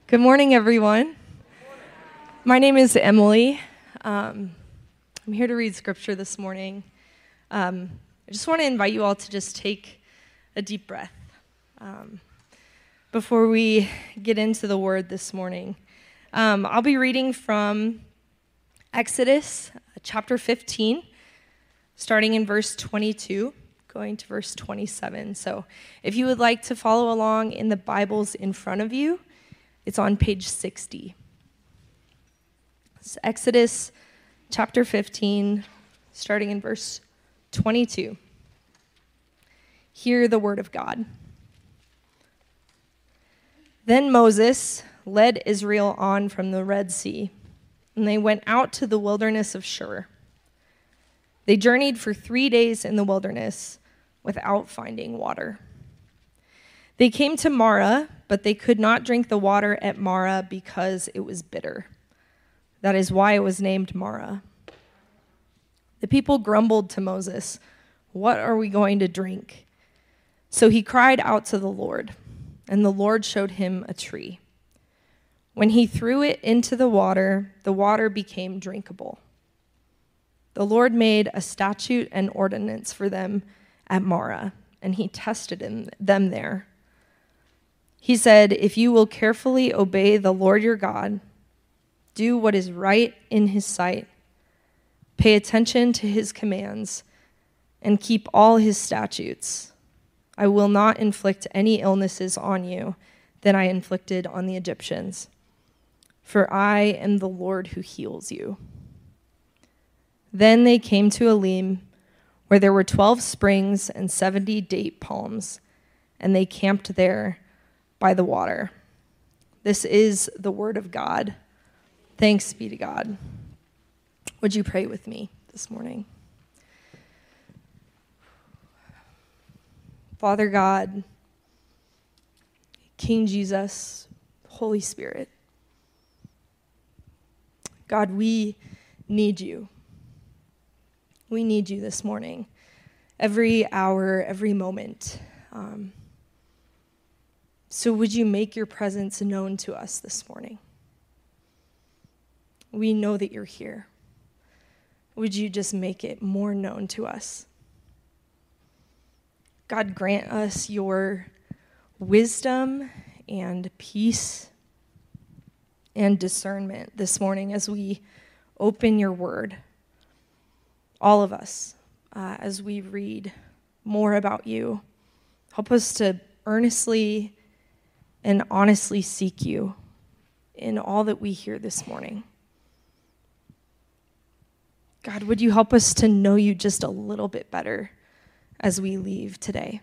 Good morning, everyone. My name is Emily. I'm here to read scripture this morning. I just want to invite you all to just take a deep breath before we get into the word this morning. I'll be reading from Exodus chapter 15, starting in verse 22, going to verse 27. So if you would like to follow along in the Bibles in front of you, it's on page 60. It's Exodus chapter 15, starting in verse 22. Hear the word of God. Then Moses led Israel on from the Red Sea, and they went out to the wilderness of Shur. They journeyed for 3 days in the wilderness without finding water. They came to Marah, but they could not drink the water at Marah because it was bitter. That is why it was named Marah. The people grumbled to Moses, "What are we going to drink?" So he cried out to the Lord, and the Lord showed him a tree. When he threw it into the water became drinkable. The Lord made a statute and ordinance for them at Marah, and he tested them there. He said, "If you will carefully obey the Lord your God, do what is right in his sight, pay attention to his commands, and keep all his statutes, I will not inflict any illnesses on you than I inflicted on the Egyptians, for I am the Lord who heals you." Then they came to Elim, where there were 12 springs and 70 date palms, and they camped there by the water. This is the word of God. Thanks be to God. Would you pray with me this morning? Father God, King Jesus, Holy Spirit, God, we need you. We need you this morning, every hour, every moment. So would you make your presence known to us this morning? We know that you're here. Would you just make it more known to us? God, grant us your wisdom and peace and discernment this morning as we open your word. All of us, as we read more about you, help us to earnestly and honestly seek you in all that we hear this morning. God, would you help us to know you just a little bit better as we leave today?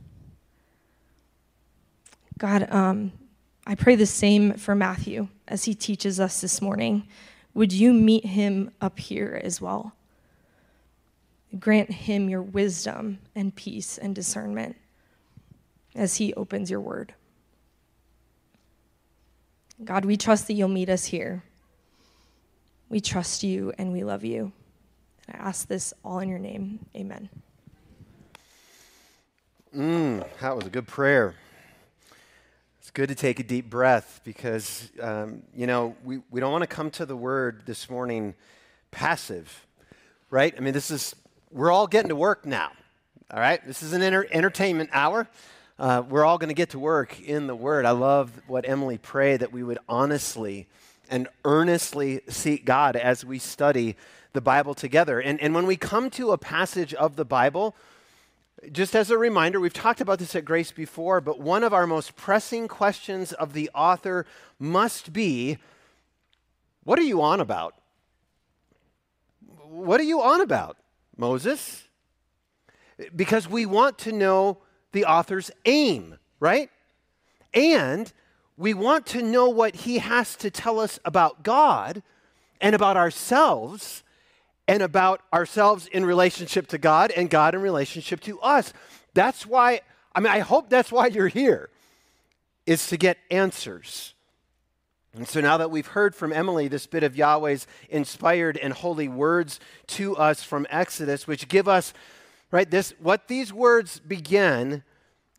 God, I pray the same for Matthew as he teaches us this morning. Would you meet him up here as well? Grant him your wisdom and peace and discernment as he opens your word. God, we trust that you'll meet us here. We trust you and we love you. And I ask this all in your name. Amen. That was a good prayer. It's good to take a deep breath because, we don't want to come to the word this morning passive, right? I mean, we're all getting to work now, all right? This is an entertainment hour. We're all going to get to work in the Word. I love what Emily prayed, that we would honestly and earnestly seek God as we study the Bible together. And when we come to a passage of the Bible, just as a reminder, we've talked about this at Grace before, but one of our most pressing questions of the author must be, what are you on about? What are you on about, Moses? Because we want to know the author's aim, right? And we want to know what he has to tell us about God and about ourselves and about ourselves in relationship to God and God in relationship to us. That's why, I hope that's why you're here, is to get answers. And so now that we've heard from Emily this bit of Yahweh's inspired and holy words to us from Exodus, which give us, right, what these words begin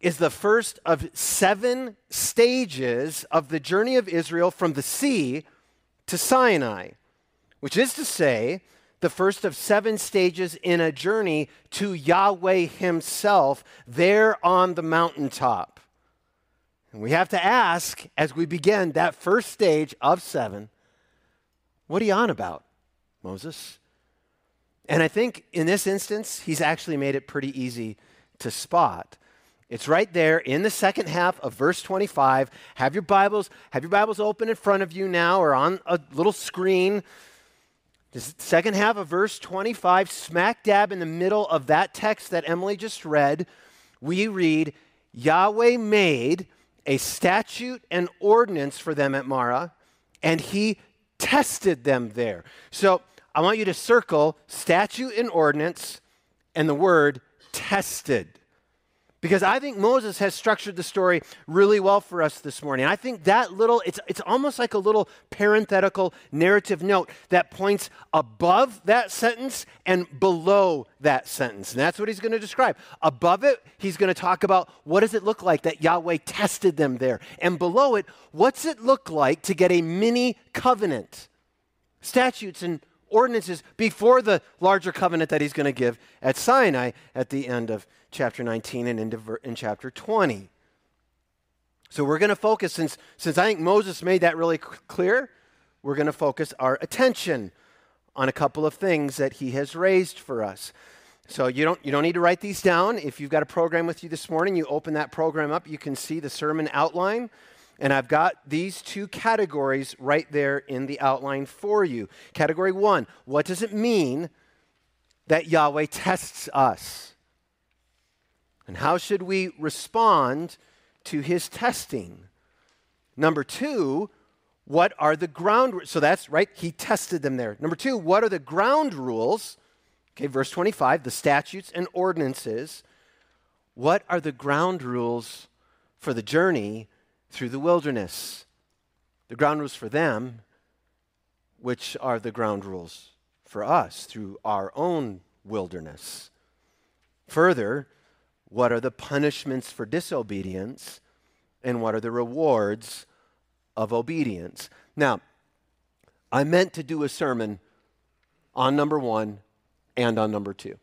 is the first of 7 stages of the journey of Israel from the sea to Sinai, which is to say, the first of 7 stages in a journey to Yahweh himself there on the mountaintop. And we have to ask, as we begin that first stage of 7, what are you on about, Moses? And I think in this instance, he's actually made it pretty easy to spot. It's right there in the second half of verse 25. Have your Bibles open in front of you now or on a little screen. The second half of verse 25, smack dab in the middle of that text that Emily just read, we read, Yahweh made a statute and ordinance for them at Marah, and he tested them there. So I want you to circle statute and ordinance and the word tested. Because I think Moses has structured the story really well for us this morning. I think that it's almost like a little parenthetical narrative note that points above that sentence and below that sentence. And that's what he's going to describe. Above it, he's going to talk about what does it look like that Yahweh tested them there. And below it, what's it look like to get a mini covenant? Statutes and ordinances before the larger covenant that he's going to give at Sinai at the end of chapter 19 and in chapter 20. So we're going to focus, since I think Moses made that really clear, we're going to focus our attention on a couple of things that he has raised for us. So you don't need to write these down. If you've got a program with you this morning, you open that program up, you can see the sermon outline. And I've got these 2 categories right there in the outline for you. Category 1, what does it mean that Yahweh tests us? And how should we respond to his testing? Number 2, what are the ground rules? So that's right, he tested them there. Number 2, what are the ground rules? Okay, verse 25, the statutes and ordinances. What are the ground rules for the journey through the wilderness? The ground rules for them, which are the ground rules for us through our own wilderness. Further, what are the punishments for disobedience, and what are the rewards of obedience? Now, I meant to do a sermon on number 1 and on number 2.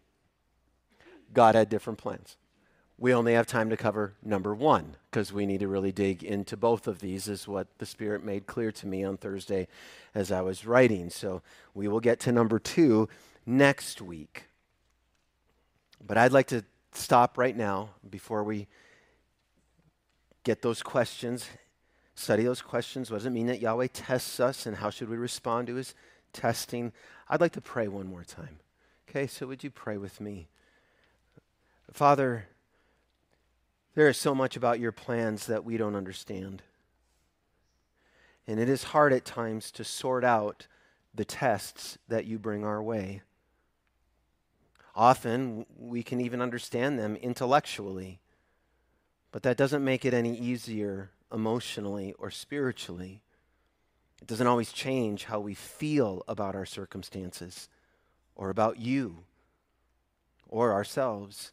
God had different plans. We only have time to cover number 1 because we need to really dig into both of these, is what the Spirit made clear to me on Thursday as I was writing. So we will get to number 2 next week. But I'd like to stop right now before we get those questions, study those questions. What does it mean that Yahweh tests us, and how should we respond to his testing? I'd like to pray one more time. Okay, so would you pray with me? Father, there is so much about your plans that we don't understand. And it is hard at times to sort out the tests that you bring our way. Often, we can even understand them intellectually, but that doesn't make it any easier emotionally or spiritually. It doesn't always change how we feel about our circumstances or about you or ourselves.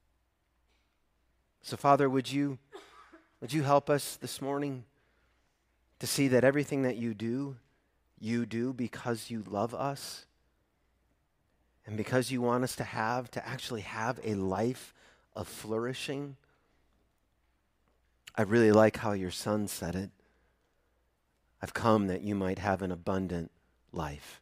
So, Father, would you help us this morning to see that everything that you do because you love us? And because you want us to actually have a life of flourishing. I really like how your son said it. I've come that you might have an abundant life.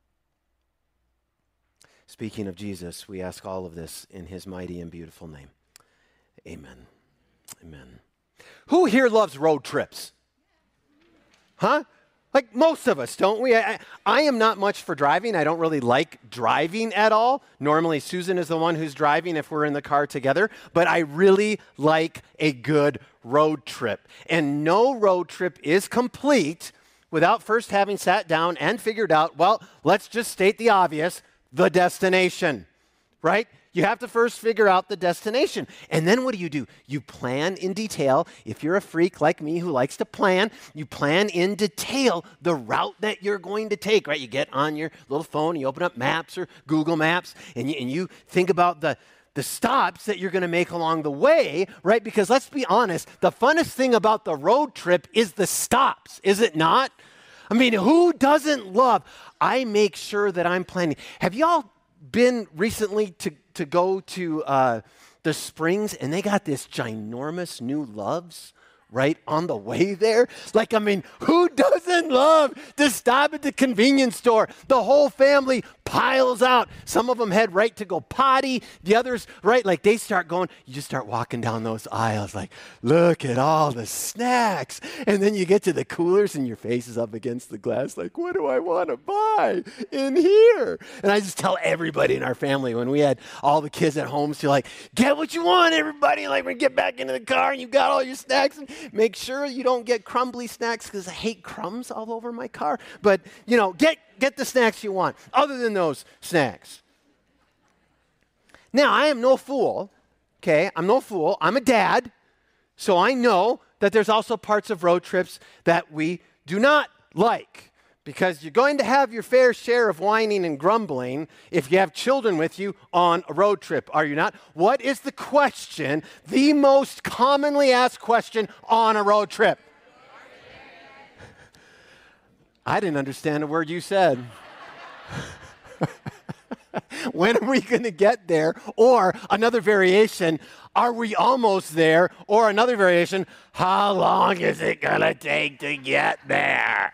Speaking of Jesus, we ask all of this in his mighty and beautiful name. Amen. Amen. Who here loves road trips? Huh? Like most of us, don't we? I am not much for driving. I don't really like driving at all. Normally, Susan is the one who's driving if we're in the car together. But I really like a good road trip. And no road trip is complete without first having sat down and figured out, well, let's just state the obvious, the destination, right? You have to first figure out the destination. And then what do? You plan in detail. If you're a freak like me who likes to plan, you plan in detail the route that you're going to take, right? You get on your little phone, you open up Maps or Google Maps, and you think about the the stops that you're going to make along the way, right? Because let's be honest, the funnest thing about the road trip is the stops, is it not? I mean, who doesn't love? I make sure that I'm planning. Have y'all been recently to go to the Springs, and they got this ginormous new Loves right on the way there? Like, I mean, who doesn't love to stop at the convenience store? The whole family piles out. Some of them head right to go potty. The others, right, like they start going, you just start walking down those aisles like, look at all the snacks. And then you get to the coolers and your face is up against the glass like, what do I want to buy in here? And I just tell everybody in our family when we had all the kids at home, so like, get what you want, everybody. Like, we get back into the car and you got all your snacks. And make sure you don't get crumbly snacks because I hate crumbs all over my car. But, you know, get the snacks you want, other than those snacks. Now, I am no fool, okay? I'm no fool. I'm a dad, so I know that there's also parts of road trips that we do not like, because you're going to have your fair share of whining and grumbling if you have children with you on a road trip, are you not? What is the question, the most commonly asked question on a road trip? I didn't understand a word you said. When are we going to get there? Or another variation, are we almost there? Or another variation, how long is it going to take to get there?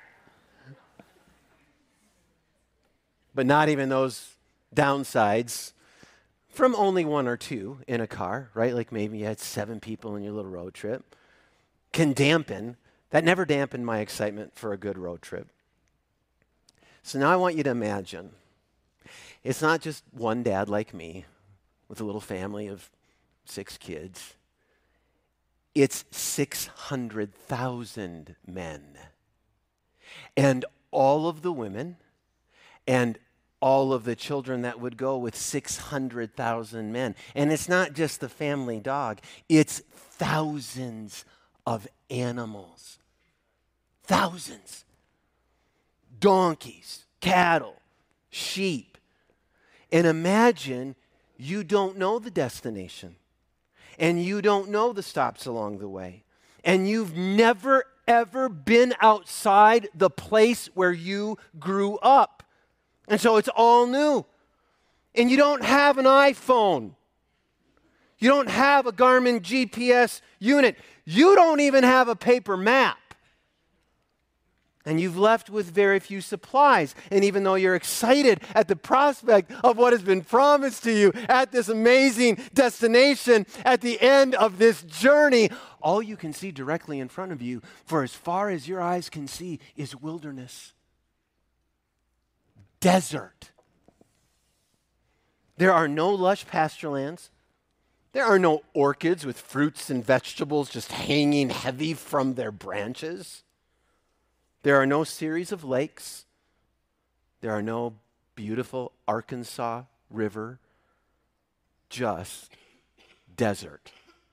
But not even those downsides from only one or two in a car, right? Like maybe you had 7 people in your little road trip, can dampen. That never dampened my excitement for a good road trip. So now I want you to imagine, it's not just one dad like me with a little family of 6 kids. It's 600,000 men. And all of the women and all of the children that would go with 600,000 men. And it's not just the family dog. It's thousands of animals. Thousands. Donkeys, cattle, sheep. And imagine you don't know the destination, and you don't know the stops along the way, and you've never, ever been outside the place where you grew up. And so it's all new. And you don't have an iPhone. You don't have a Garmin GPS unit. You don't even have a paper map. And you've left with very few supplies. And even though you're excited at the prospect of what has been promised to you at this amazing destination, at the end of this journey, all you can see directly in front of you, for as far as your eyes can see, is wilderness. Desert. There are no lush pasture lands. There are no orchids with fruits and vegetables just hanging heavy from their branches. There are no series of lakes. There are no beautiful Arkansas River. Just desert.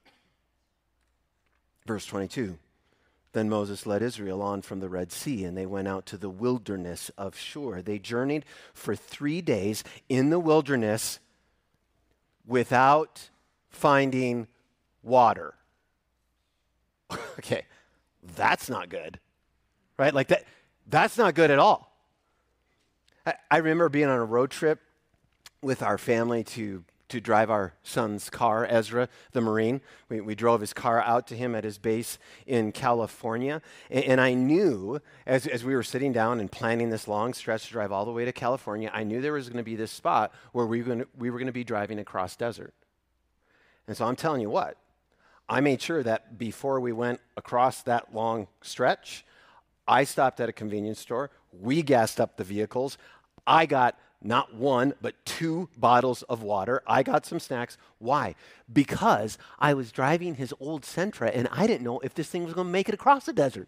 Verse 22. Then Moses led Israel on from the Red Sea, and they went out to the wilderness of Shur. They journeyed for 3 days in the wilderness without finding water. Okay, that's not good. Right? Like that's not good at all. I remember being on a road trip with our family to drive our son's car, Ezra, the Marine. We drove his car out to him at his base in California. And I knew, as we were sitting down and planning this long stretch to drive all the way to California, I knew there was going to be this spot where we were going to be driving across desert. And so I'm telling you what, I made sure that before we went across that long stretch, I stopped at a convenience store. We gassed up the vehicles. I got not 1, but 2 bottles of water. I got some snacks. Why? Because I was driving his old Sentra, and I didn't know if this thing was going to make it across the desert.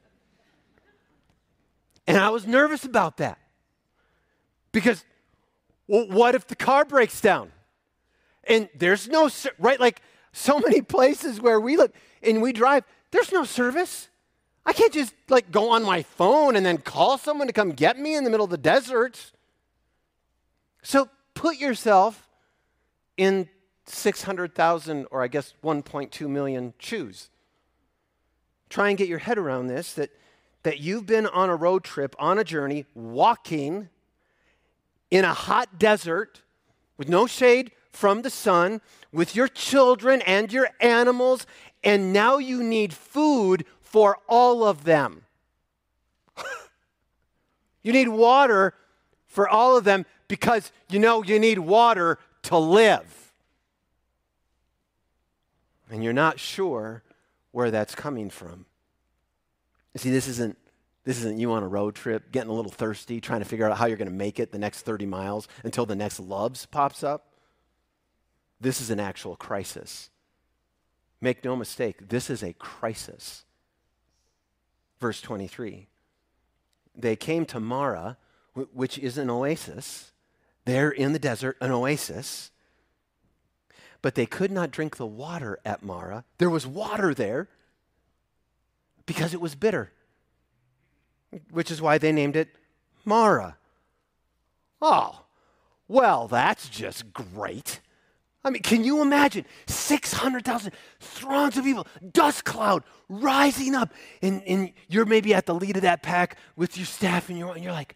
And I was nervous about that. Because, well, what if the car breaks down? And there's no, right, like so many places where we look and we drive, there's no service. I can't just like go on my phone and then call someone to come get me in the middle of the desert. So put yourself in 600,000, or I guess 1.2 million shoes. Try and get your head around this, that you've been on a road trip, on a journey, walking in a hot desert with no shade from the sun, with your children and your animals, and now you need food for all of them. You need water for all of them because you know you need water to live. And you're not sure where that's coming from. You see, this isn't you on a road trip, getting a little thirsty, trying to figure out how you're going to make it the next 30 miles until the next Love's pops up. This is an actual crisis. Make no mistake, this is a crisis. Verse 23. They came to Marah, which is an oasis. There in the desert, an oasis. But they could not drink the water at Marah. There was water there because it was bitter, which is why they named it Marah. Oh, well, that's just great. I mean, can you imagine 600,000 throngs of people, dust cloud rising up, and you're maybe at the lead of that pack with your staff, and you're like,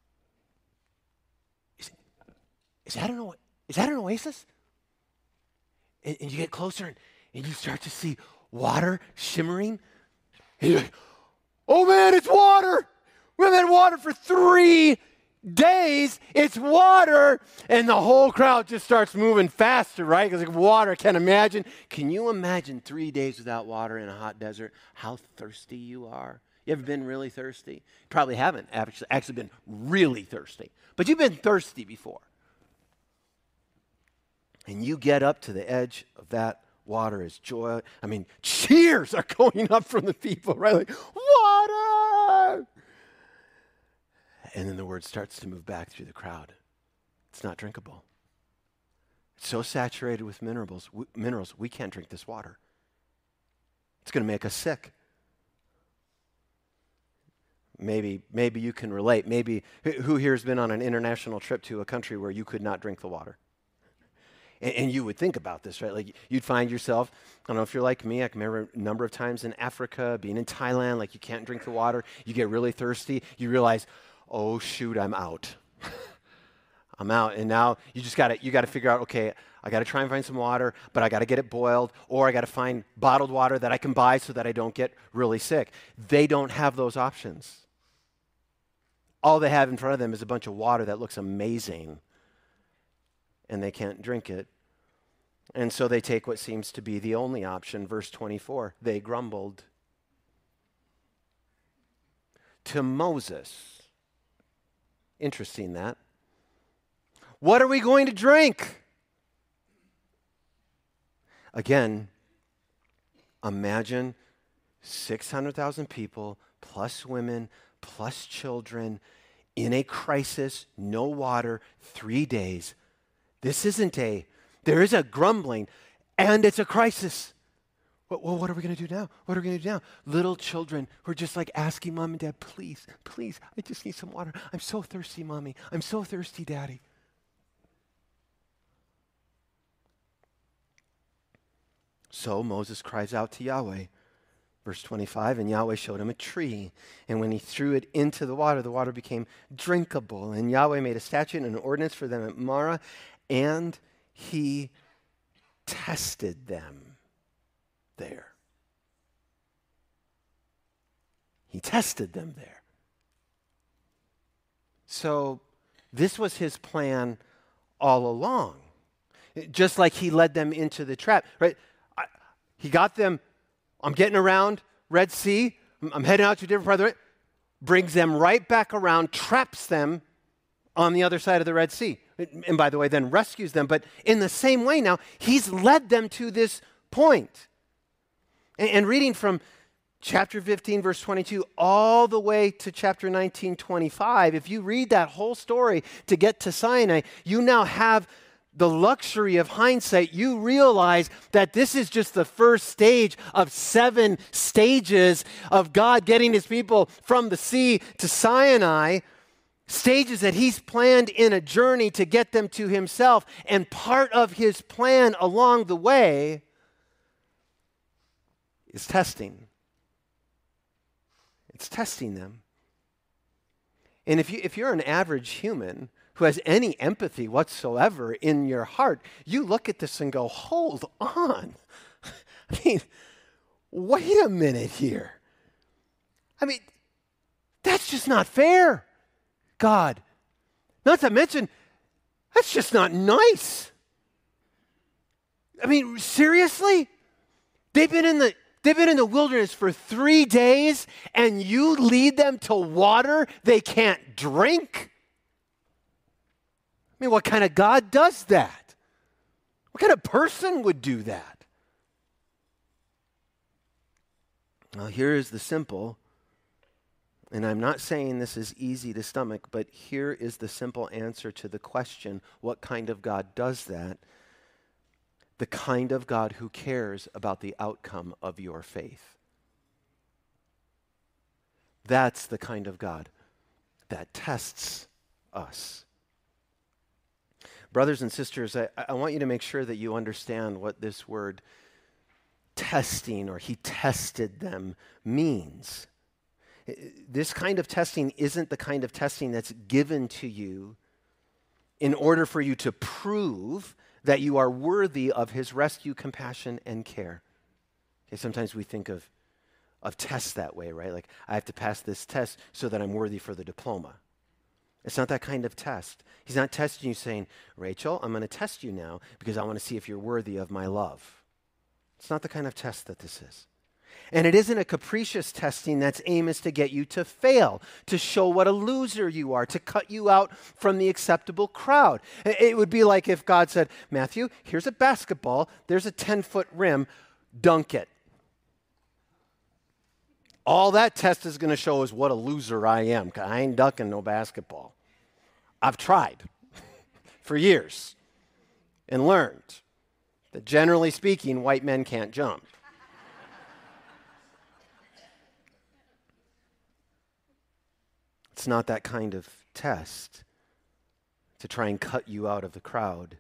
is that an oasis? And you get closer, and you start to see water shimmering, and you're like, oh man, it's water! We've had water for 3 days, it's water, and the whole crowd just starts moving faster, right? Because like water, can you imagine 3 days without water in a hot desert, how thirsty you are? You ever been really thirsty? You probably haven't actually been really thirsty, but you've been thirsty before. And you get up to the edge of that water as joy. I mean, cheers are going up from the people, right? Like, water! And then the word starts to move back through the crowd. It's not drinkable. It's so saturated with minerals, we can't drink this water. It's going to make us sick. Maybe you can relate. Maybe, who here has been on an international trip to a country where you could not drink the water? And you would think about this, right? Like you'd find yourself, I don't know if you're like me, I can remember a number of times in Africa, being in Thailand, like you can't drink the water, you get really thirsty, you realize, oh shoot, I'm out. I'm out. And now you gotta figure out, okay, I gotta try and find some water, but I gotta get it boiled, or I gotta find bottled water that I can buy so that I don't get really sick. They don't have those options. All they have in front of them is a bunch of water that looks amazing, and they can't drink it. And so they take what seems to be the only option. Verse 24, they grumbled to Moses. Interesting that. What are we going to drink? Again, imagine 600,000 people, plus women, plus children, in a crisis, no water, 3 days. There is a grumbling, and it's a crisis. Well, what are we going to do now? What are we going to do now? Little children who are just like asking mom and dad, please, please, I just need some water. I'm so thirsty, mommy. I'm so thirsty, daddy. So Moses cries out to Yahweh. Verse 25, and Yahweh showed him a tree, and when he threw it into the water became drinkable. And Yahweh made a statute and an ordinance for them at Marah, and he tested them there. He tested them there. So this was his plan all along. Just like he led them into the trap, right? He got them, I'm getting around Red Sea, I'm heading out to a different part of the Red, brings them right back around, traps them on the other side of the Red Sea. And by the way, then rescues them. But in the same way now, he's led them to this point. And reading from chapter 15, verse 22, all the way to chapter 19, 25, if you read that whole story to get to Sinai, you now have the luxury of hindsight. You realize that this is just the first stage of 7 stages of God getting his people from the sea to Sinai. Stages that he's planned in a journey to get them to himself. And part of his plan along the way is testing. It's testing them. And if you're an average human who has any empathy whatsoever in your heart, you look at this and go, hold on. I mean, wait a minute here. I mean, that's just not fair, God. Not to mention, that's just not nice. I mean, seriously? They've been in the wilderness for 3 days, and you lead them to water they can't drink? I mean, what kind of God does that? What kind of person would do that? Well, here is the simple, and I'm not saying this is easy to stomach, but here is the simple answer to the question, what kind of God does that? The kind of God who cares about the outcome of your faith. That's the kind of God that tests us. Brothers and sisters, I want you to make sure that you understand what this word testing, or he tested them, means. This kind of testing isn't the kind of testing that's given to you in order for you to prove that you are worthy of his rescue, compassion, and care. Okay, sometimes we think of tests that way, right? Like, I have to pass this test so that I'm worthy for the diploma. It's not that kind of test. He's not testing you saying, Rachel, I'm going to test you now because I want to see if you're worthy of my love. It's not the kind of test that this is. And it isn't a capricious testing that's aim is to get you to fail, to show what a loser you are, to cut you out from the acceptable crowd. It would be like if God said, Matthew, here's a basketball, there's a 10-foot rim, dunk it. All that test is going to show is what a loser I am, because I ain't dunking no basketball. I've tried for years and learned that generally speaking, white men can't jump. It's not that kind of test to try and cut you out of the crowd.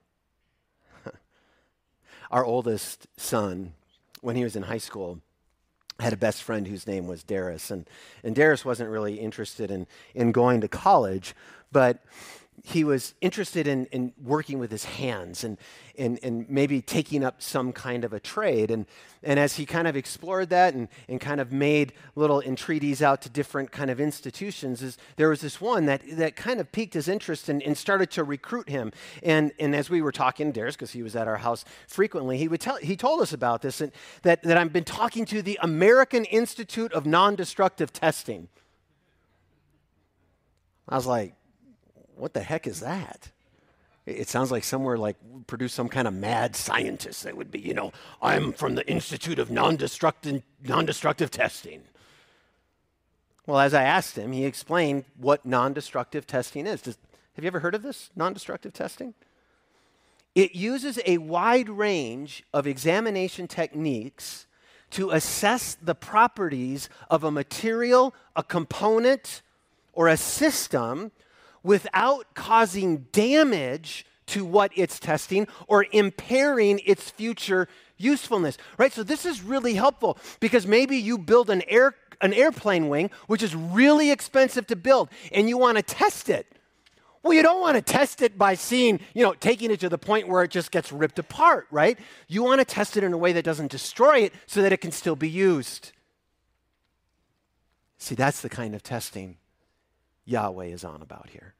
Our oldest son, when he was in high school, had a best friend whose name was Darius. And Darius wasn't really interested in going to college, but he was interested in working with his hands and maybe taking up some kind of a trade. And as he kind of explored that and kind of made little entreaties out to different kind of institutions, there was this one that kind of piqued his interest and started to recruit him. And as we were talking, Darius, because he was at our house frequently, he told us about this, and that I've been talking to the American Institute of Non-Destructive Testing. I was like, what the heck is that? It sounds like somewhere like produce some kind of mad scientist that would be, I'm from the Institute of Non-Destructive Testing. Well, as I asked him, he explained what non-destructive testing is. Have you ever heard of this, non-destructive testing? It uses a wide range of examination techniques to assess the properties of a material, a component, or a system without causing damage to what it's testing or impairing its future usefulness, right? So this is really helpful because maybe you build an airplane wing, which is really expensive to build, and you want to test it. Well, you don't want to test it by taking it to the point where it just gets ripped apart, right? You want to test it in a way that doesn't destroy it so that it can still be used. See, that's the kind of testing Yahweh is on about here.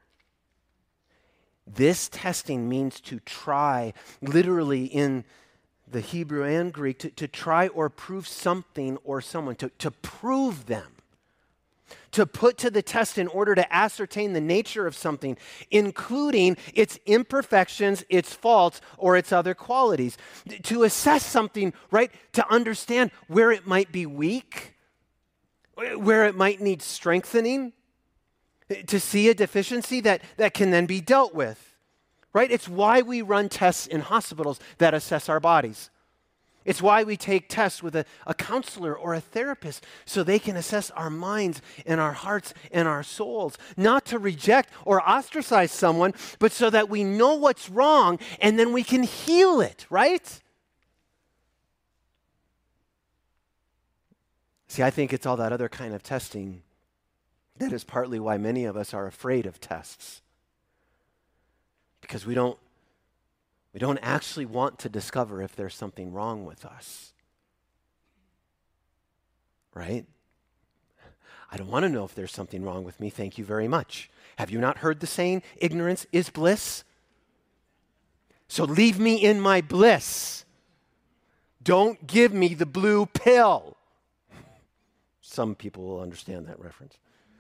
This testing means to try, literally in the Hebrew and Greek, to try or prove something or someone, to prove them, to put to the test in order to ascertain the nature of something, including its imperfections, its faults, or its other qualities. To assess something, right, to understand where it might be weak, where it might need strengthening, to see a deficiency that can then be dealt with, right? It's why we run tests in hospitals that assess our bodies. It's why we take tests with a counselor or a therapist so they can assess our minds and our hearts and our souls. Not to reject or ostracize someone, but so that we know what's wrong and then we can heal it, right? See, I think it's all that other kind of testing that is partly why many of us are afraid of tests. Because we don't actually want to discover if there's something wrong with us. Right? I don't want to know if there's something wrong with me. Thank you very much. Have you not heard the saying, ignorance is bliss? So leave me in my bliss. Don't give me the blue pill. Some people will understand that reference.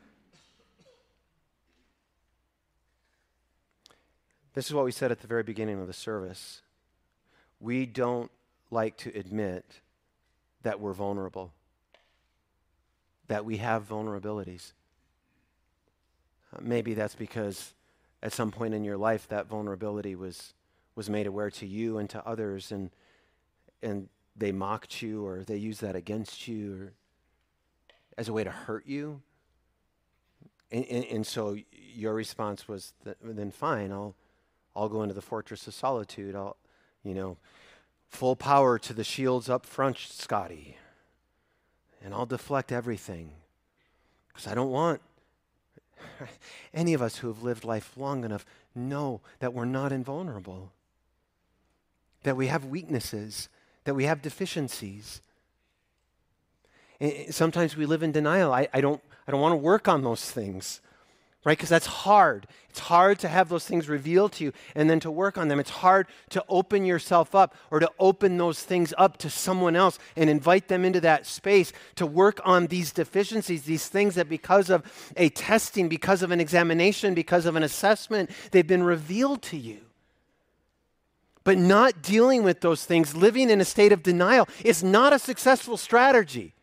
This is what we said at the very beginning of the service. We don't like to admit that we're vulnerable, that we have vulnerabilities. Maybe that's because at some point in your life that vulnerability was made aware to you and to others, and they mocked you or they used that against you or as a way to hurt you. And so your response was, then fine, I'll go into the fortress of solitude. Full power to the shields up front, Scotty. And I'll deflect everything. Because I don't want any of us who have lived life long enough know that we're not invulnerable. That we have weaknesses, that we have deficiencies. And sometimes we live in denial. I don't want to work on those things. Right? Because that's hard. It's hard to have those things revealed to you and then to work on them. It's hard to open yourself up or to open those things up to someone else and invite them into that space to work on these deficiencies, these things that because of a testing, because of an examination, because of an assessment, they've been revealed to you. But not dealing with those things, living in a state of denial, is not a successful strategy.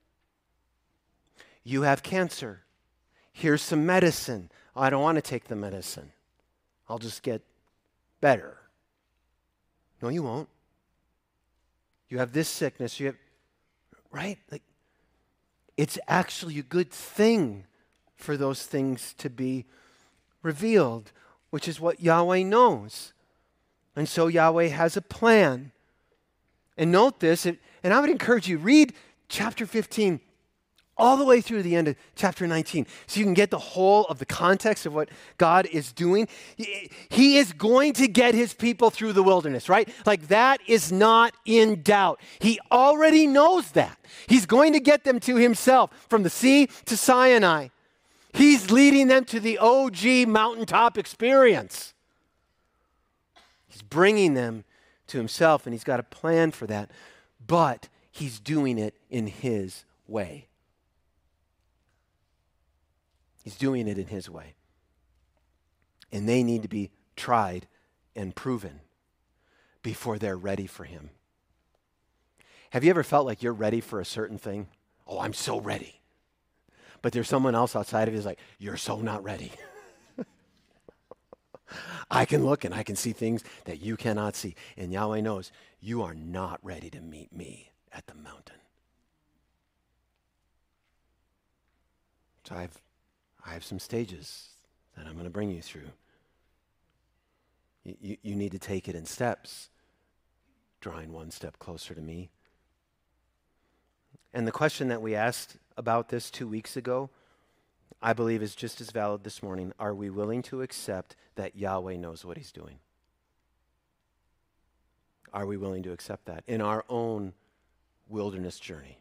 You have cancer. Here's some medicine. Oh, I don't want to take the medicine. I'll just get better. No, you won't. You have this sickness. Right? It's actually a good thing for those things to be revealed, which is what Yahweh knows. And so Yahweh has a plan. And note this, and I would encourage you, read chapter 15 all the way through the end of chapter 19, so you can get the whole of the context of what God is doing. He is going to get his people through the wilderness, right? That is not in doubt. He already knows that. He's going to get them to himself from the sea to Sinai. He's leading them to the OG mountaintop experience. He's bringing them to himself, and he's got a plan for that, but he's doing it in his way. He's doing it in his way. And they need to be tried and proven before they're ready for him. Have you ever felt like you're ready for a certain thing? Oh, I'm so ready. But there's someone else outside of you who's like, you're so not ready. I can look and I can see things that you cannot see. And Yahweh knows you are not ready to meet me at the mountain. So I have some stages that I'm going to bring you through. You need to take it in steps, drawing one step closer to me. And the question that we asked about this 2 weeks ago, I believe is just as valid this morning. Are we willing to accept that Yahweh knows what he's doing? Are we willing to accept that in our own wilderness journey?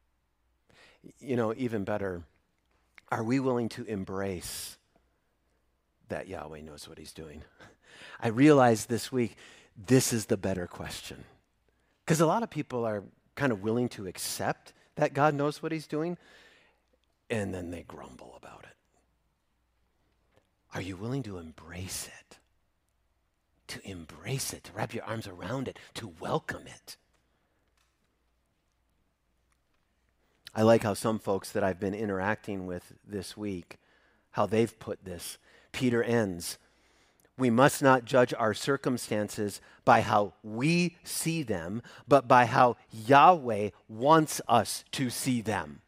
Even better, are we willing to embrace that Yahweh knows what he's doing? I realized this week, this is the better question. Because a lot of people are kind of willing to accept that God knows what he's doing, and then they grumble about it. Are you willing to embrace it? To embrace it, to wrap your arms around it, to welcome it? I like how some folks that I've been interacting with this week, how they've put this. Peter ends We must not judge our circumstances by how we see them, but by how Yahweh wants us to see them.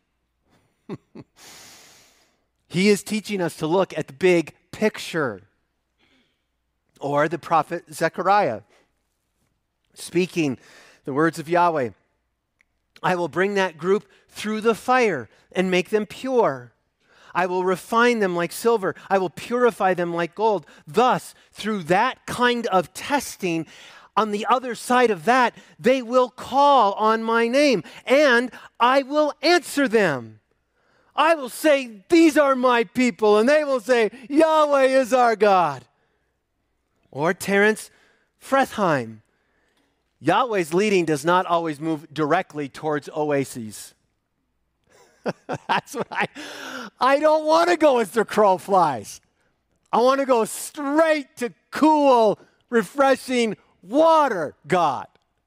He is teaching us to look at the big picture. Or the prophet Zechariah, speaking the words of Yahweh, I will bring that group through the fire and make them pure. I will refine them like silver. I will purify them like gold. Thus, through that kind of testing, on the other side of that, they will call on my name, and I will answer them. I will say, these are my people, and they will say, Yahweh is our God. Or Terence Fretheim, Yahweh's leading does not always move directly towards oases. That's what I don't want to go as the crow flies. I want to go straight to cool, refreshing water, God.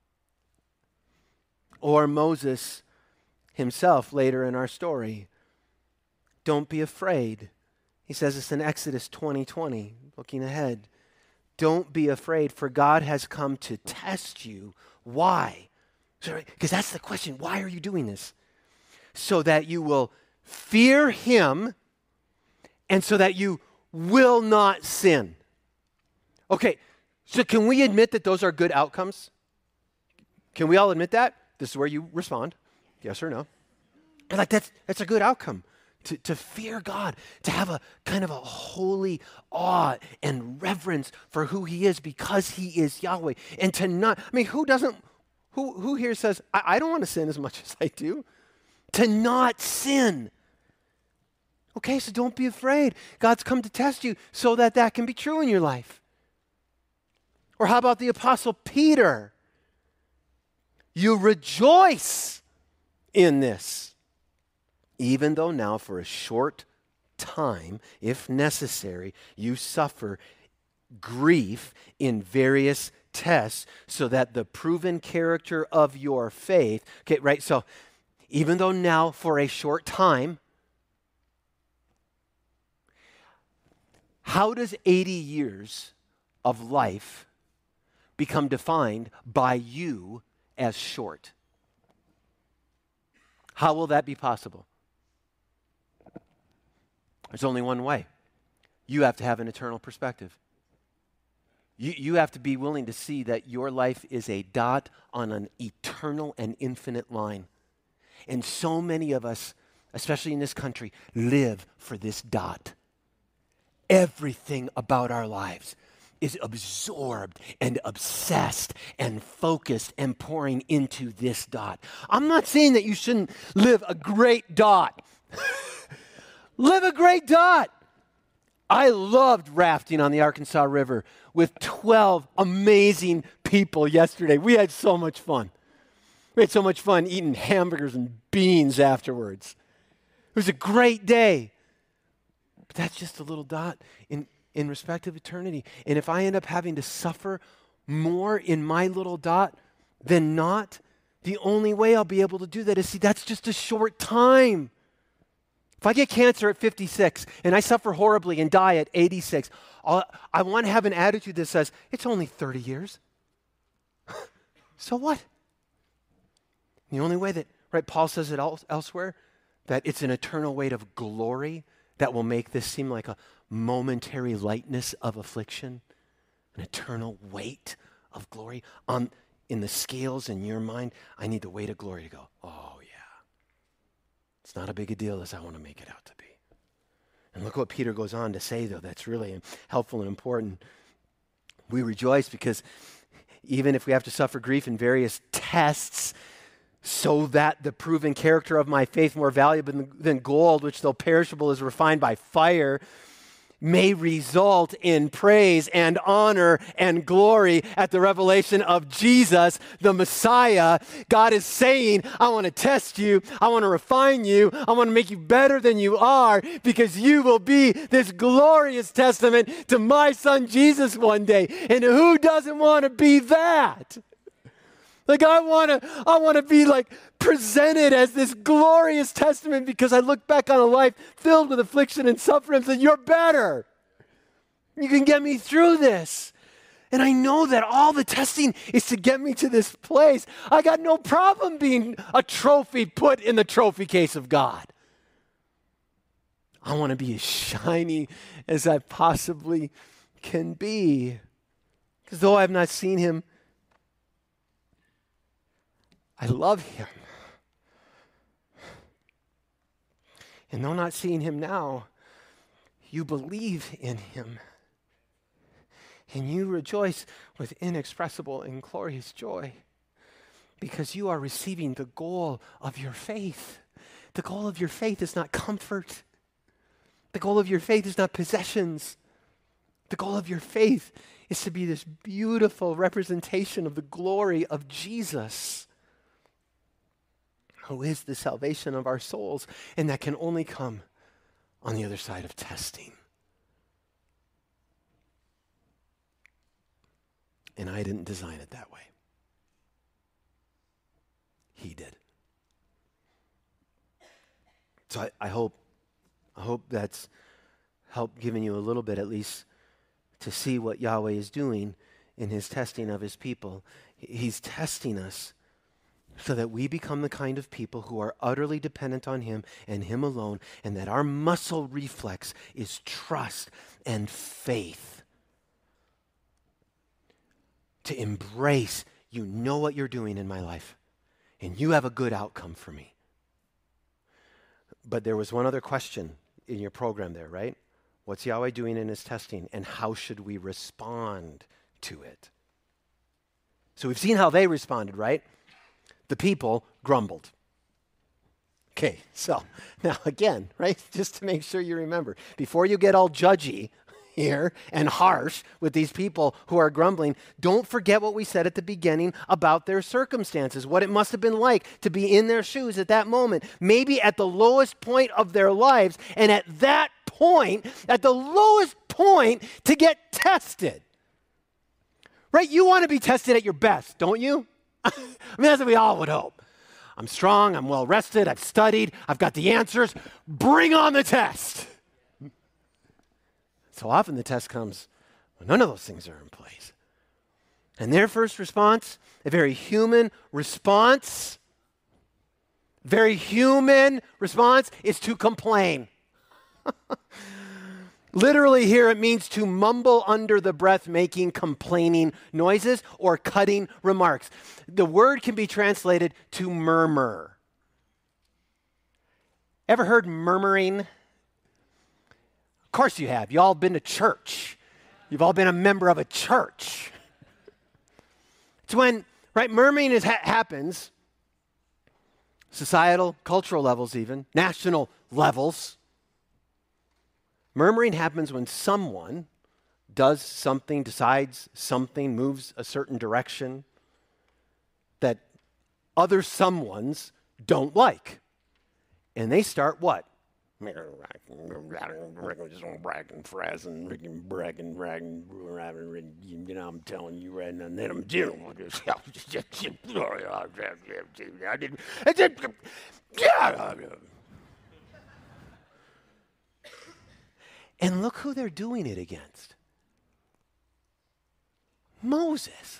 Or Moses himself later in our story. Don't be afraid. He says this in Exodus 20:20, looking ahead. Don't be afraid, for God has come to test you. Why? Because that's the question. Why are you doing this? So that you will fear him and so that you will not sin. Okay, so can we admit that those are good outcomes? Can we all admit that? This is where you respond, yes or no. And like that's a good outcome. To fear God, to have a kind of a holy awe and reverence for who he is because he is Yahweh. And to not, who here says, I don't want to sin as much as I do? To not sin. Okay, so don't be afraid. God's come to test you so that can be true in your life. Or how about the Apostle Peter? You rejoice in this. Even though now for a short time, if necessary, you suffer grief in various tests so that the proven character of your faith, okay, right? So even though now for a short time, how does 80 years of life become defined by you as short? How will that be possible? There's only one way. You have to have an eternal perspective. You have to be willing to see that your life is a dot on an eternal and infinite line. And so many of us, especially in this country, live for this dot. Everything about our lives is absorbed and obsessed and focused and pouring into this dot. I'm not saying that you shouldn't live a great dot. Live a great dot. I loved rafting on the Arkansas River with 12 amazing people yesterday. We had so much fun. We had so much fun eating hamburgers and beans afterwards. It was a great day. But that's just a little dot in respect of eternity. And if I end up having to suffer more in my little dot than not, the only way I'll be able to do that is, see, that's just a short time. If I get cancer at 56 and I suffer horribly and die at 86, I want to have an attitude that says, it's only 30 years. So what? The only way that, right, Paul says it elsewhere, that it's an eternal weight of glory that will make this seem like a momentary lightness of affliction, an eternal weight of glory. In the scales in your mind, I need the weight of glory to go, oh yeah. It's not a big a deal as I want to make it out to be. And look what Peter goes on to say, though, that's really helpful and important. We rejoice because even if we have to suffer grief in various tests, so that the proven character of my faith, more valuable than gold, which though perishable is refined by fire, may result in praise and honor and glory at the revelation of Jesus, the Messiah. God is saying, I want to test you. I want to refine you. I want to make you better than you are, because you will be this glorious testament to my son Jesus one day. And who doesn't want to be that? Like I want to be like presented as this glorious testament, because I look back on a life filled with affliction and suffering and say, you're better. You can get me through this. And I know that all the testing is to get me to this place. I got no problem being a trophy put in the trophy case of God. I want to be as shiny as I possibly can be. Because though I have not seen him, I love him. And though not seeing him now, you believe in him. And you rejoice with inexpressible and glorious joy because you are receiving the goal of your faith. The goal of your faith is not comfort. The goal of your faith is not possessions. The goal of your faith is to be this beautiful representation of the glory of Jesus, who is the salvation of our souls, and that can only come on the other side of testing. And I didn't design it that way. He did. So I hope that's helped giving you a little bit at least to see what Yahweh is doing in his testing of his people. He's testing us so that we become the kind of people who are utterly dependent on him and him alone, and that our muscle reflex is trust and faith. To embrace, you know what you're doing in my life, and you have a good outcome for me. But there was one other question in your program there, right? What's Yahweh doing in his testing, and how should we respond to it? So we've seen how they responded, right? The people grumbled. Okay, so now again, right? Just to make sure you remember, before you get all judgy here and harsh with these people who are grumbling, don't forget what we said at the beginning about their circumstances, what it must have been like to be in their shoes at that moment, maybe at the lowest point of their lives, and at that point, at the lowest point, to get tested. Right? You want to be tested at your best, don't you? I mean, that's what we all would hope. I'm strong, I'm well rested, I've studied, I've got the answers. Bring on the test. So often the test comes when none of those things are in place. And their first response, a very human response, is to complain. Literally here it means to mumble under the breath, making complaining noises or cutting remarks. The word can be translated to murmur. Ever heard murmuring? Of course you have. You all been to church. You've all been a member of a church. It's when, right, murmuring happens, societal, cultural levels even, national levels. Murmuring happens when someone does something, decides something, moves a certain direction that other someones don't like. And they start what? Bragging, you know, I'm telling you right now, and then I'm dealing with this. And look who they're doing it against. Moses.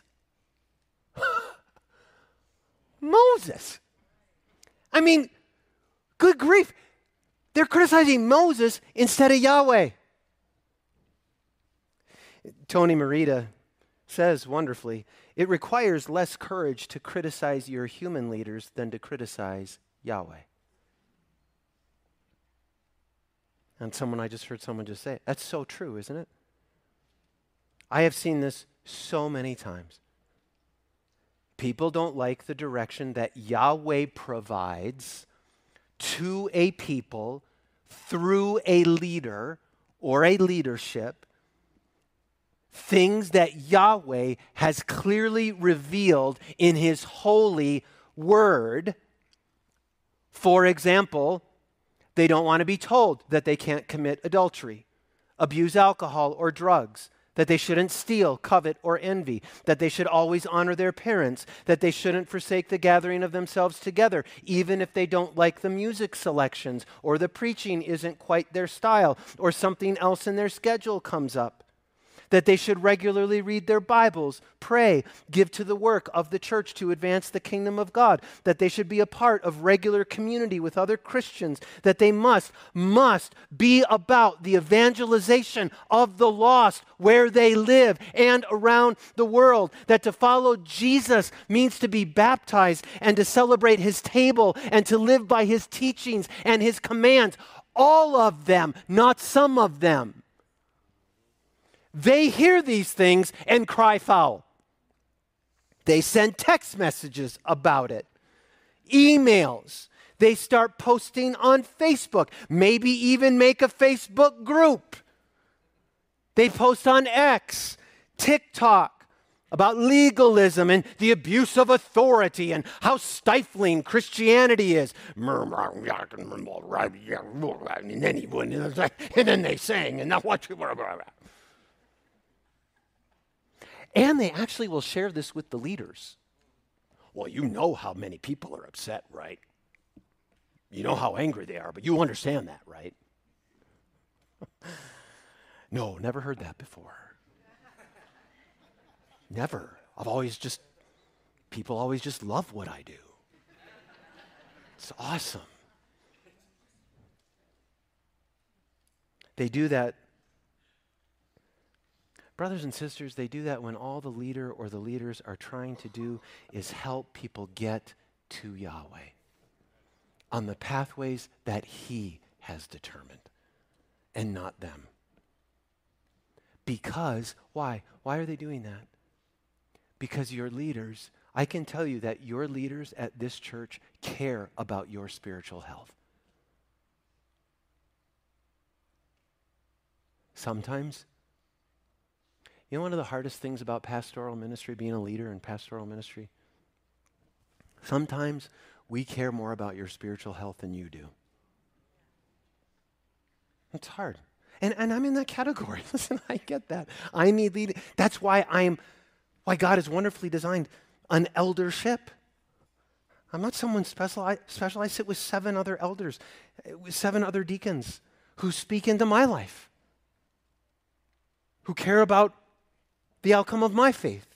Moses. I mean, good grief. They're criticizing Moses instead of Yahweh. Tony Merida says wonderfully, it requires less courage to criticize your human leaders than to criticize Yahweh. And I just heard someone just say it. That's so true, isn't it? I have seen this so many times. People don't like the direction that Yahweh provides to a people through a leader or a leadership, things that Yahweh has clearly revealed in his holy word. For example, they don't want to be told that they can't commit adultery, abuse alcohol or drugs, that they shouldn't steal, covet, or envy, that they should always honor their parents, that they shouldn't forsake the gathering of themselves together, even if they don't like the music selections, or the preaching isn't quite their style, or something else in their schedule comes up. that they should regularly read their Bibles, pray, give to the work of the church to advance the kingdom of God, that they should be a part of regular community with other Christians, that they must be about the evangelization of the lost where they live and around the world, that to follow Jesus means to be baptized and to celebrate his table and to live by his teachings and his commands. All of them, not some of them. They hear these things and cry foul. They send text messages about it, emails. They start posting on Facebook, maybe even make a Facebook group. They post on X, TikTok, about legalism and the abuse of authority and how stifling Christianity is. And then they sang, and now what you... And they actually will share this with the leaders. Well, you know how many people are upset, right? You know how angry they are, but you understand that, right? No, never heard that before. Never. People always just love what I do. It's awesome. They do that. Brothers and sisters, they do that when all the leader or the leaders are trying to do is help people get to Yahweh on the pathways that he has determined and not them. Because, why? Why are they doing that? Because your leaders, I can tell you that your leaders at this church care about your spiritual health. Sometimes, you know one of the hardest things about pastoral ministry, being a leader in pastoral ministry? Sometimes we care more about your spiritual health than you do. It's hard. And I'm in that category. Listen, I get that. I need leading. That's why God has wonderfully designed an eldership. I'm not someone special. I sit with 7 other elders, with 7 other deacons who speak into my life, who care about the outcome of my faith.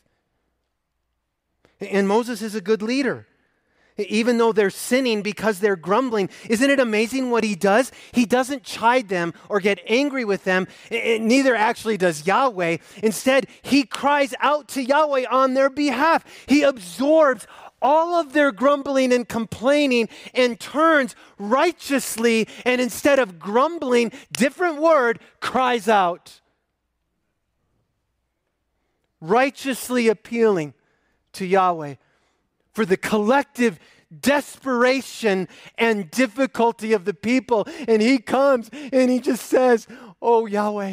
And Moses is a good leader. Even though they're sinning because they're grumbling, isn't it amazing what he does? He doesn't chide them or get angry with them. Neither actually does Yahweh. Instead, he cries out to Yahweh on their behalf. He absorbs all of their grumbling and complaining and turns righteously, and instead of grumbling, different word, cries out. Righteously appealing to Yahweh for the collective desperation and difficulty of the people. And he comes and he just says, oh, Yahweh,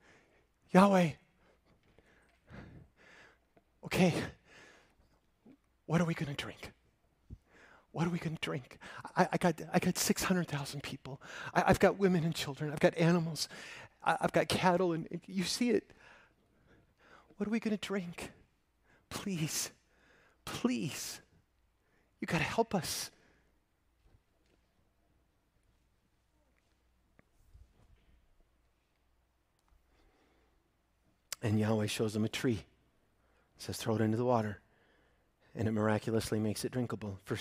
okay, what are we going to drink? What are we going to drink? I got 600,000 people. I've got women and children. I've got animals. I've got cattle, and you see it. What are we going to drink? Please, you got to help us. And Yahweh shows them a tree. Says, throw it into the water. And it miraculously makes it drinkable for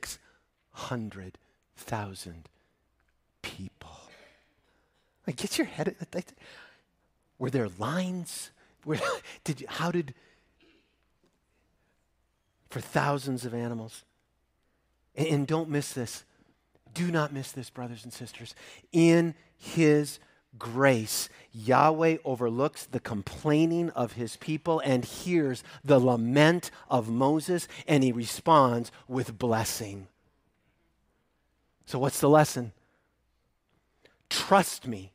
600,000 people. Like, get your head. Were there lines? For thousands of animals? And don't miss this. Do not miss this, brothers and sisters. In his grace, Yahweh overlooks the complaining of his people and hears the lament of Moses, and he responds with blessing. So what's the lesson? Trust me,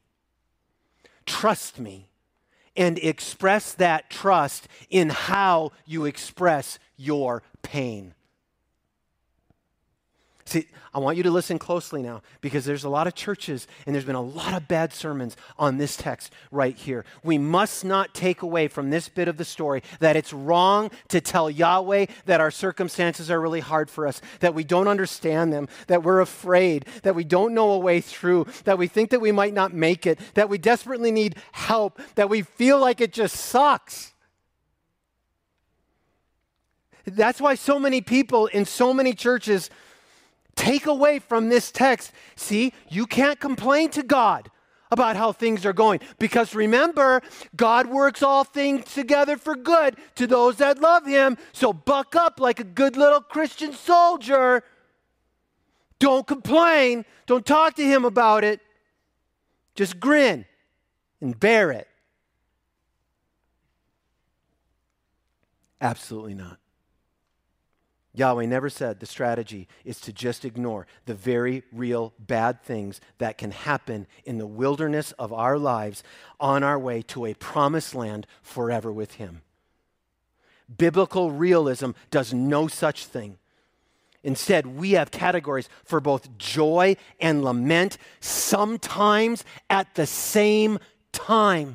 and express that trust in how you express your pain. See, I want you to listen closely now because there's a lot of churches and there's been a lot of bad sermons on this text right here. We must not take away from this bit of the story that it's wrong to tell Yahweh that our circumstances are really hard for us, that we don't understand them, that we're afraid, that we don't know a way through, that we think that we might not make it, that we desperately need help, that we feel like it just sucks. That's why so many people in so many churches take away from this text. See, you can't complain to God about how things are going because remember, God works all things together for good to those that love him. So buck up like a good little Christian soldier. Don't complain. Don't talk to him about it. Just grin and bear it. Absolutely not. Yahweh never said the strategy is to just ignore the very real bad things that can happen in the wilderness of our lives on our way to a promised land forever with him. Biblical realism does no such thing. Instead, we have categories for both joy and lament, sometimes at the same time.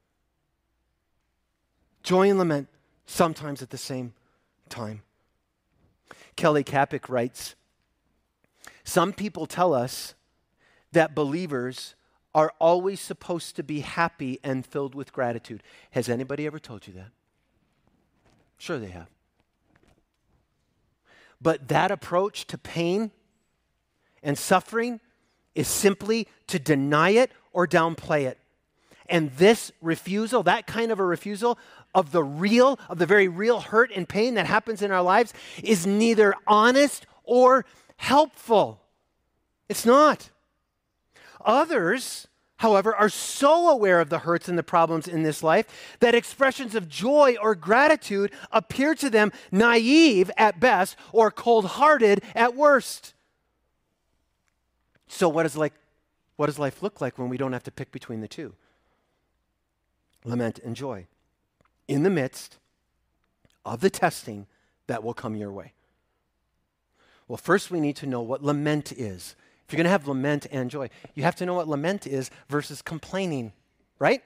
Joy and lament, sometimes at the same time. Kelly Kapic writes, some people tell us that believers are always supposed to be happy and filled with gratitude. Has anybody ever told you that? Sure they have. But that approach to pain and suffering is simply to deny it or downplay it. And this refusal, that kind of a refusal of the very real hurt and pain that happens in our lives is neither honest or helpful. It's not. Others, however, are so aware of the hurts and the problems in this life that expressions of joy or gratitude appear to them naive at best or cold-hearted at worst. So what does life look like when we don't have to pick between the two? Lament and joy in the midst of the testing that will come your way. Well, first we need to know what lament is. If you're going to have lament and joy, you have to know what lament is versus complaining, right?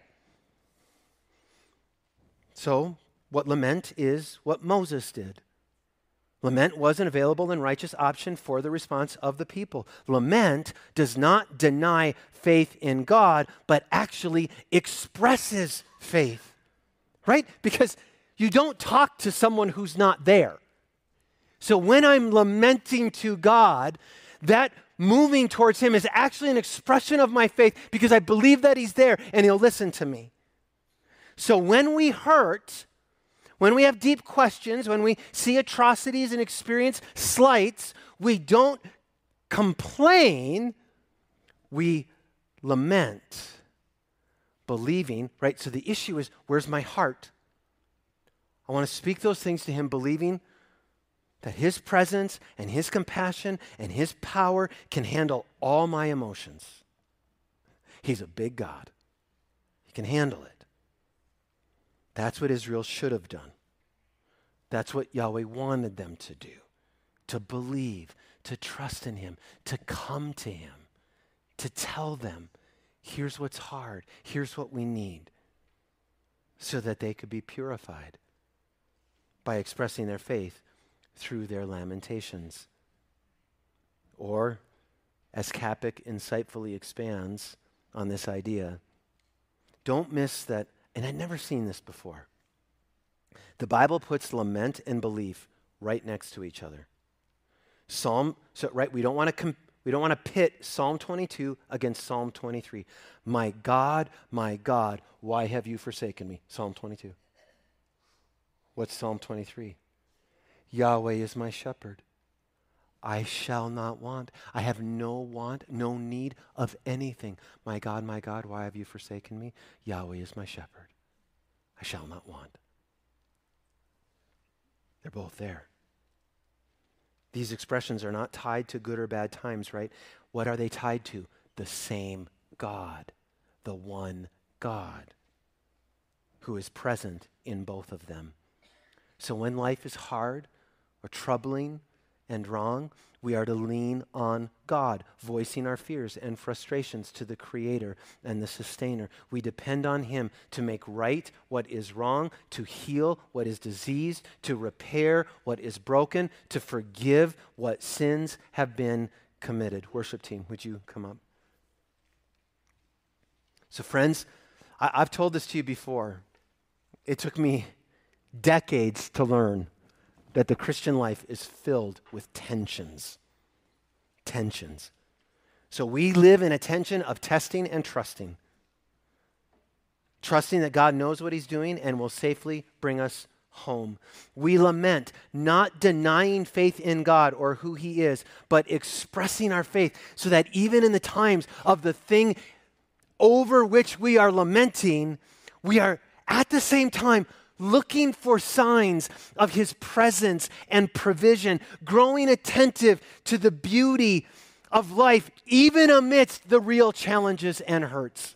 So, what lament is what Moses did. Lament was an available and righteous option for the response of the people. Lament does not deny faith in God, but actually expresses faith, right? Because you don't talk to someone who's not there. So when I'm lamenting to God, that moving towards him is actually an expression of my faith because I believe that he's there and he'll listen to me. So when we hurt, when we have deep questions, when we see atrocities and experience slights, we don't complain, we lament, believing, right? So the issue is, where's my heart? I want to speak those things to him, believing that his presence and his compassion and his power can handle all my emotions. He's a big God. He can handle it. That's what Israel should have done. That's what Yahweh wanted them to do, to believe, to trust in him, to come to him, to tell them, here's what's hard, here's what we need, so that they could be purified by expressing their faith through their lamentations. Or, as Kapic insightfully expands on this idea, don't miss that. And I'd never seen this before. The Bible puts lament and belief right next to each other. We don't want to pit Psalm 22 against Psalm 23. My God, why have you forsaken me? Psalm 22. What's Psalm 23? Yahweh is my shepherd. I shall not want. I have no want, no need of anything. My God, why have you forsaken me? Yahweh is my shepherd. I shall not want. They're both there. These expressions are not tied to good or bad times, right? What are they tied to? The same God, the one God who is present in both of them. So when life is hard or troubling and wrong, we are to lean on God, voicing our fears and frustrations to the Creator and the Sustainer. We depend on Him to make right what is wrong, to heal what is diseased, to repair what is broken, to forgive what sins have been committed. Worship team, would you come up? So friends, I've told this to you before. It took me decades to learn that the Christian life is filled with tensions. Tensions. So we live in a tension of testing and trusting. Trusting that God knows what He's doing and will safely bring us home. We lament, not denying faith in God or who He is, but expressing our faith so that even in the times of the thing over which we are lamenting, we are at the same time looking for signs of His presence and provision, growing attentive to the beauty of life, even amidst the real challenges and hurts.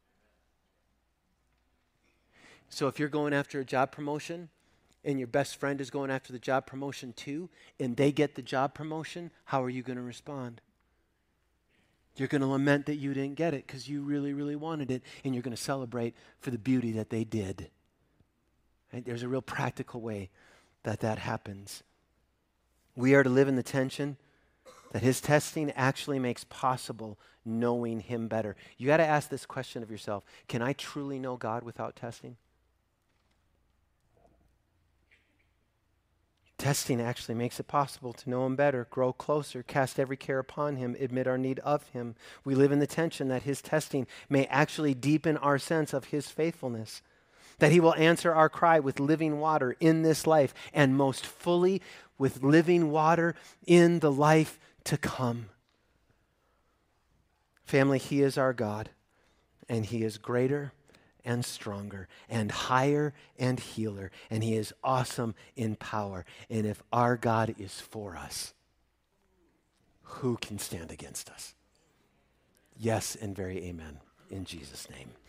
So if you're going after a job promotion and your best friend is going after the job promotion too, and they get the job promotion, how are you going to respond? You're going to lament that you didn't get it because you really, really wanted it, and you're going to celebrate for the beauty that they did. Right? There's a real practical way that happens. We are to live in the tension that His testing actually makes possible knowing Him better. You got to ask this question of yourself: can I truly know God without testing? Testing actually makes it possible to know Him better, grow closer, cast every care upon Him, admit our need of Him. We live in the tension that His testing may actually deepen our sense of His faithfulness, that He will answer our cry with living water in this life, and most fully with living water in the life to come. Family, He is our God, and He is greater and stronger and higher and healer, and He is awesome in power. And if our God is for us, who can stand against us? Yes, and very amen in Jesus' name.